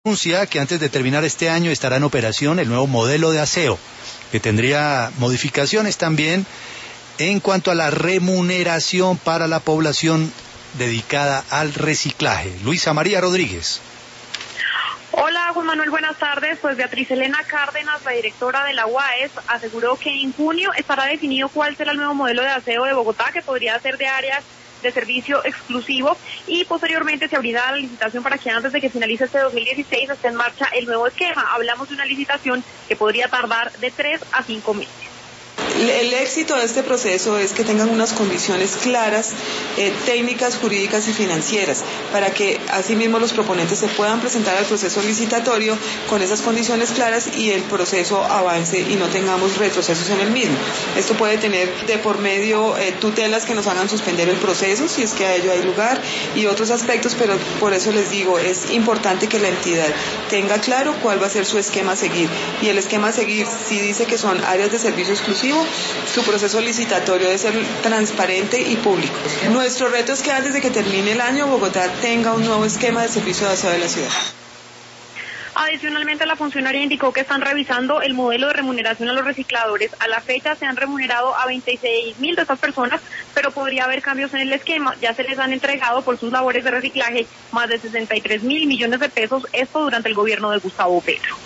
anuncia que antes de terminar este año estará en operación el nuevo modelo de aseo, que tendría modificaciones también en cuanto a la remuneración para la población dedicada al reciclaje. Luisa María Rodríguez. Hola Juan Manuel, buenas tardes. Pues Beatriz Elena Cárdenas, la directora de la UAES, aseguró que en junio estará definido cuál será el nuevo modelo de aseo de Bogotá, que podría ser de áreas de servicio exclusivo, y posteriormente se abrirá la licitación para que antes de que finalice este 2016 esté en marcha el nuevo esquema. Hablamos de una licitación que podría tardar de 3 a 5 meses. El éxito de este proceso es que tengan unas condiciones claras, técnicas, jurídicas y financieras, para que asimismo los proponentes se puedan presentar al proceso licitatorio con esas condiciones claras y el proceso avance y no tengamos retrocesos en el mismo. Esto puede tener de por medio tutelas que nos hagan suspender el proceso, si es que a ello hay lugar, y otros aspectos, pero por eso les digo, es importante que la entidad tenga claro cuál va a ser su esquema a seguir. Y el esquema a seguir, si dice que son áreas de servicio exclusivo, su proceso licitatorio debe ser transparente y público. Nuestro reto es que antes de que termine el año, Bogotá tenga un nuevo esquema de servicio de aseo de la ciudad. Adicionalmente, la funcionaria indicó que están revisando el modelo de remuneración a los recicladores. A la fecha se han remunerado a 26.000 de estas personas, pero podría haber cambios en el esquema. Ya se les han entregado por sus labores de reciclaje más de 63.000 millones de pesos, esto durante el gobierno de Gustavo Petro.